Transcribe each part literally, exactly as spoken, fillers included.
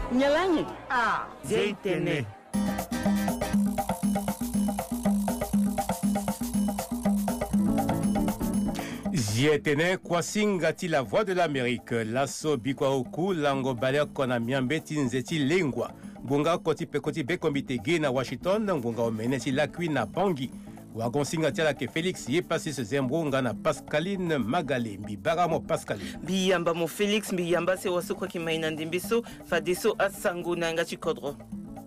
Nyalangi. Ah, Zeitene. Zietene Kwasingati la voix de l'Amérique. Lasso Bikwaoku, Lango Baler Konamiambe Tinzeti Lingwa. Bunga Koti Pekoti Bekombite na Washington, Bunga Omeneti Lakwi na Bangi. Wagon Singatiala ke Félix yé passé ce zembronga na Pascaline Magale Mbibaramo Pascaline. Biyamba mo Félix Biyamba se wasukwa kimaina ndimbiso fadeso asango na ngati kodro.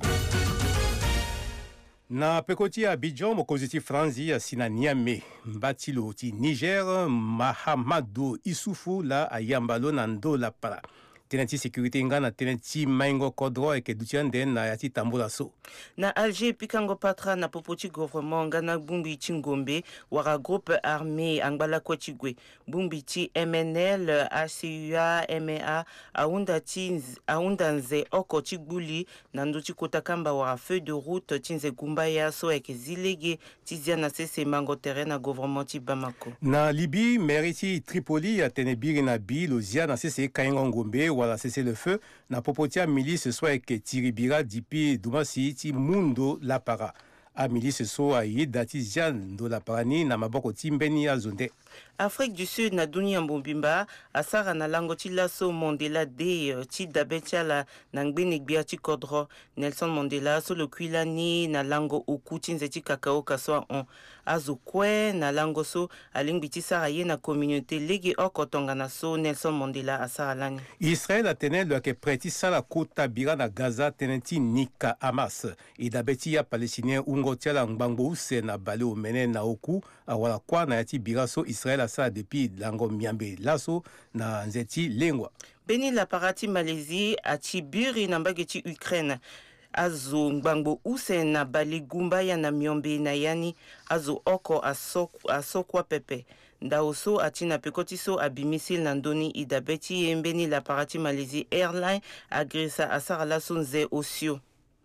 Na pekoti Abidjan mokoziti Franzi sina Niamey Mbatilo ti Niger Mahamadou Issoufou la ayambalo na Ndola para. Tenenti sécurité ngana tenenti maingo kodro eke dutiande na yati tambola so. Na Alger pikango patra na popoti gouvernement ngana bumbi chingombe wara groupe armé angbala kwachigwe bumbi ti M N L A C U A M E A aunda tinz aunda nze oko chigbuli na nduchi kotakamba wara feu de route tinze gumbaya so eke zilege tizia na sese mango terrain na gouvernement ti Bamako. Na Libye meriti Tripoli atenebiri na bilozia na sese kaingo ngombe wala cessez le feu na popotia milice soit que tiribira dipi dumasi ti mundo la para a milice so a yidati jan do la parani na maboko timbeni ya zonde. Afrique du Sud na dunia mbomba asara na lango ti laso Mandela de ti dabetia la na ngbene gbia ti kodro Nelson Mandela so le kuilani na lango oku ti nzeti kakao kaswa on azo kwe na lango so alingbi ti sara ye na communauté lege okotonga na so Nelson Mandela asara lani. Israël a tene lo ke preti sala kota bira na Gaza tenenti nika Hamas e dabeti ya palestinien ungo tia la ngbango use na bale o mene na oku awala kwa na yati bira so Israël a ça depuis lango miambe laso na nzeti lengwa. Beni la parati Malaisie a tibiri na mbageti Ukraine. Azo ngbango use na bale gumba ya na miombe na yani azo oko asoko asokwa pepe. Ndaoso atina pekotiso abimisil nandoni idabeti yembeni la parati Malaisie Airline agresa asara laso nze osio.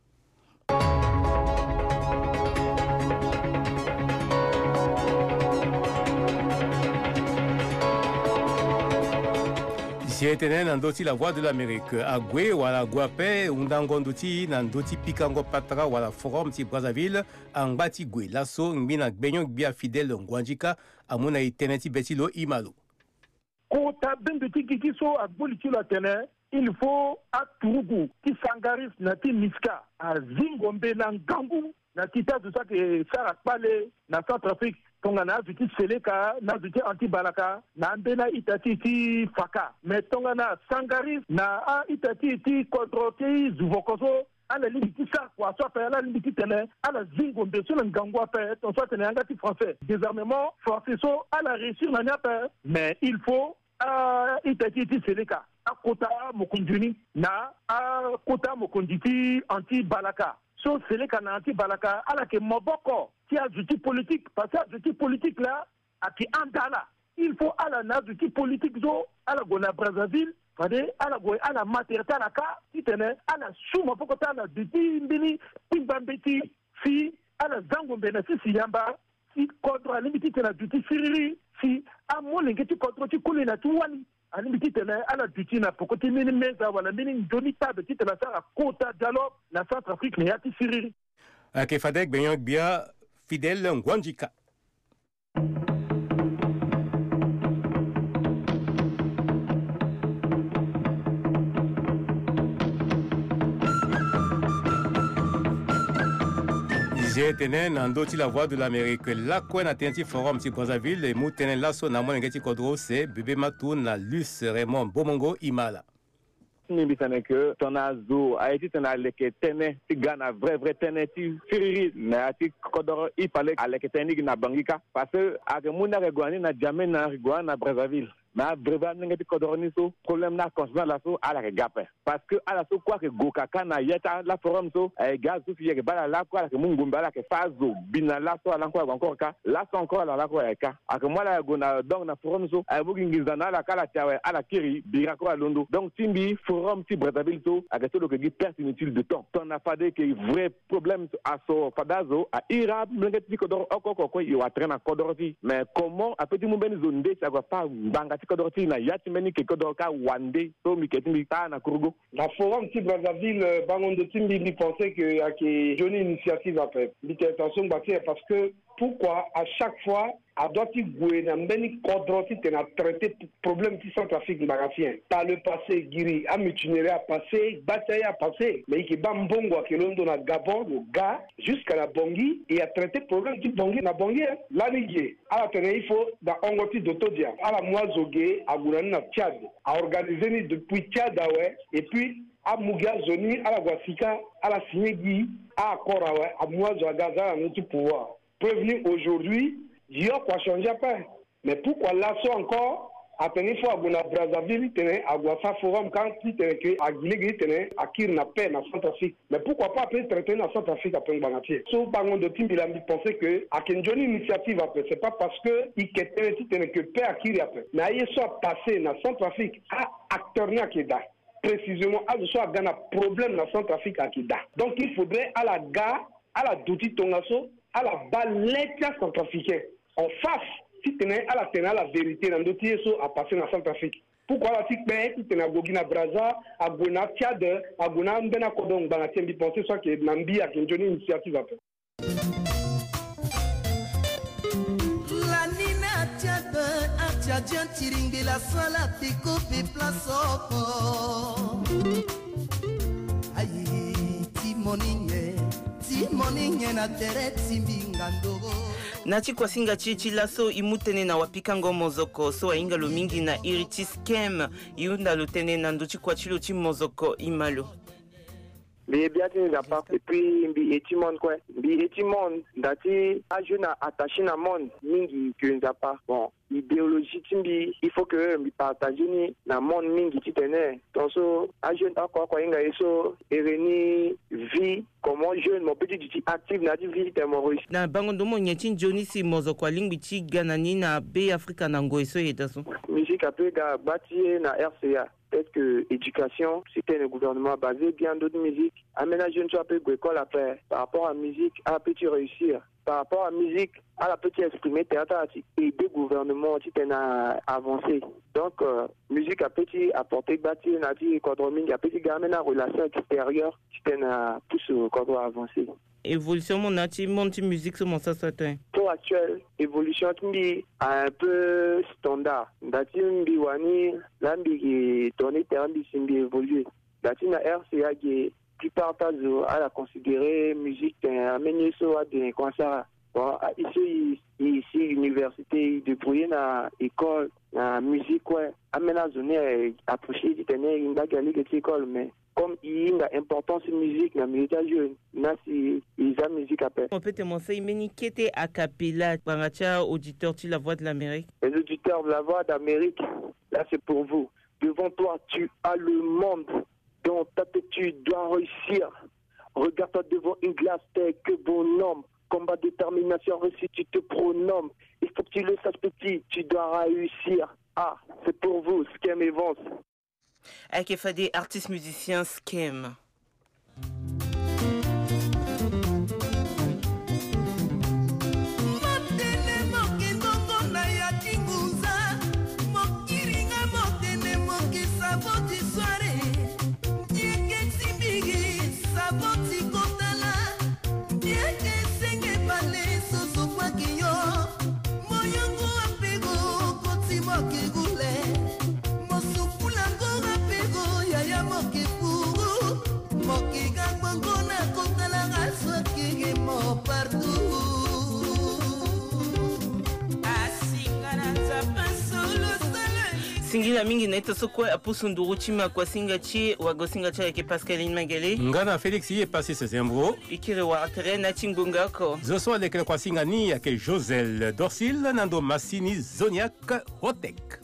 Zietene nandoti la voix de l'Amérique. Agwe wala guape undangonduti nandoti pikango patra wala forum ti Brazzaville angbati gwe laso ngina gbenyo gbia fidèle ngwanjika amuna iteneti betilo imalo. Kota bendoti kikiso agboli ti la tene il faut aturugu ti sangaris na ti miska a zingombe na ngangu na tita de ça que Sarah Pale na Centrafrique tonga na zuti seleka na zuti anti-balaka na mbena itati ti faka mais tonga na sangaris na a itati ti kontroti zuvokoso ala limiti sa kwa so pa ala limiti tene ala zingombe so na ngangwa pa ton so tene ngati français désarmement français so ala réussir na nyapa mais il faut a itati ti seleka a kota mokunduni na a kota mokunditi anti-balaka. So c'est les cananti balaka ala ke moboko qui a du politique parce que du politique là a qui andala il faut ala na du politique zo ala gona Brazzaville fade ala go ala materta la ka titene ala suma poko tana du mbini pimbambeti si ala zango mbena si siyamba si contre limiti tena du siriri si amone ngeti contre ti kulina tuwani alimiti tene ala duti na pokoti mini meza wala mini ndoni tabe ti tena sara kota dialogue na Centrafrique ne yati siriri. Ake fadek benyon bia fidèle ngwanjika. Zietene nandoti la voix de l'Amérique. La kwen atenti forum ti Brazzaville et moutenen laso na mwen ngeti kodro se bébé matou na Luce Raymond Bomongo Imala. Nimbi tene que ton azo a été tena leke tene ti gana vrai vrai tene ti firiri na ti kodoro i pale aleke tene na bangika parce que ake muna regwani na jamais na regwani na Brazzaville. Mais vraiment ngeti kodoroni so problème na constant la so ala ke gape parce que ala so quoi que gokaka na yeta la forum so e gaz so fiye ke bala la quoi que mungumba la ke fazo bina la so ala encore encore ka la so encore la la quoi ka ak moi la gona donc na forum so e bugi ngizana la kala tawe ala kiri bira ko londo donc timbi forum ti Brazzaville so ak so que perte inutile de temps ton a pas de que vrai problème à so fadazo a ira ngeti kodoro okoko ko i wa traîner kodoro fi mais comment a petit mumbeni zone de ça va pas banga ti kodoro ti na yati meni ke kodoro ka wande to mi ke mi ta na kurugo la forum ti Brazzaville bangondo ti mi pensait que à que Johnny initiative après l'intention bâtie parce que pourquoi à chaque fois a doit il gouverner meni kodoro ti tena traiter problème ti Centrafrique bagafien par le passé Guiri a mutinerie a passé bataille a passé mais qui bambongo ke londo na Gabon le gars jusqu'à la Bangui et a traité problème ti Bangui na Bangui la ligue à la tene il faut dans ongoti d'Otodia à la moizogué à Gourani na Tchad a organisé ni depuis Tchad ouais et puis à Mouga Zoni à la Guasika à la Sinégi à Korawe à Moizo à Gaza à notre pouvoir prévenir aujourd'hui Dieu quoi changer après mais pourquoi là ça encore à tenir fois à Brazzaville tenir à Guassa forum quand tu tenir que à Guinée tenir à Kirna paix dans Centrafrique mais pourquoi pas après traiter dans Centrafrique après Banatier so bangon de team il a pensé que à Kenjoni initiative après c'est pas parce que il qu'était tu tenir que paix à Kiri après mais il soit passé dans Centrafrique à acteur na keda précisément à ce soit Ghana problème dans Centrafrique à Kida donc il faudrait à la gare à la douti tongaso à la balette centrafricaine en face si tenait à la tenir à la vérité dans d'autres so à passer dans Centrafrique pourquoi la tique ben si tenait à Gogina Brazza à Gona Tchad à Gona Mbena Kodong Banatien bi penser soit que Nambi a Kenjoni initiative après la nina Tchad a Tchadien tiringue la sala tiko pe plaço ayi timoninge timoninge na tere timbingando nati kwasinga chichi laso imutene na wapikango mozoko so ainga lo mingi na iritis kem iunda lutene na nduchi kwa chilo chi mozoko imalo mais bien na part et puis mbi etimon quoi mbi etimon dati ajuna attaché na monde mingi que nza pas bon idéologie timbi il faut que mi partager ni na monde mingi titene donc so ajuna quoi quoi inga eso ereni vie comment jeune mon petit dit active na di vie terroriste na bangondo mo nyeti Johnny si mozoko lingbi chi ganani na be Africa na ngo eso yetaso musique apega bâtie na R C A peut-être que éducation, c'était le gouvernement basé bien d'autres musiques. Aménager une soit peu école après, par rapport à la musique, à la petite réussir. Par rapport à la musique, à la petite exprimer théâtre et des gouvernements qui à avancer. Donc, euh, musique a petit apporter bâtir, n'a dit quadroming, a petit gamin à relation extérieure qui à plus au cadre avancé. Évolution mon nati monte musique sur mon ça certain. Pour actuel, évolution qui un peu standard. Dati mbi wani lambi qui tourner terrain bi simbi évoluer. Dati na R C A qui plupart tazo à la considérer musique amener so à des concerts. Bon ici ici université de brouiller na école na musique ouais amena zone approcher du tenir une bagarre de école mais comme il y a importance musique na militaire jeune na si ils a musique après on peut te montrer meni kete a cappella bangacha auditeur tu la voix de l'Amérique les auditeurs de la voix d'Amérique là c'est pour vous devant toi tu as le monde dans ta tête tu dois réussir regarde-toi devant une glace t'es que bonhomme combat détermination réussite tu te pronommes il faut que tu le saches petit tu dois réussir ah c'est pour vous Skem Evans avec des artistes musiciens Skem. Singila mingi na ita soko apusu nduru chima kwa singa chi wago singa cha yake Pascaline Magale ngana Felix ye passé ses embro ikire wa atere na chingunga ko zo so lekele kwa singa ni yake Josel Dorsil nando Massini Zoniac Hotek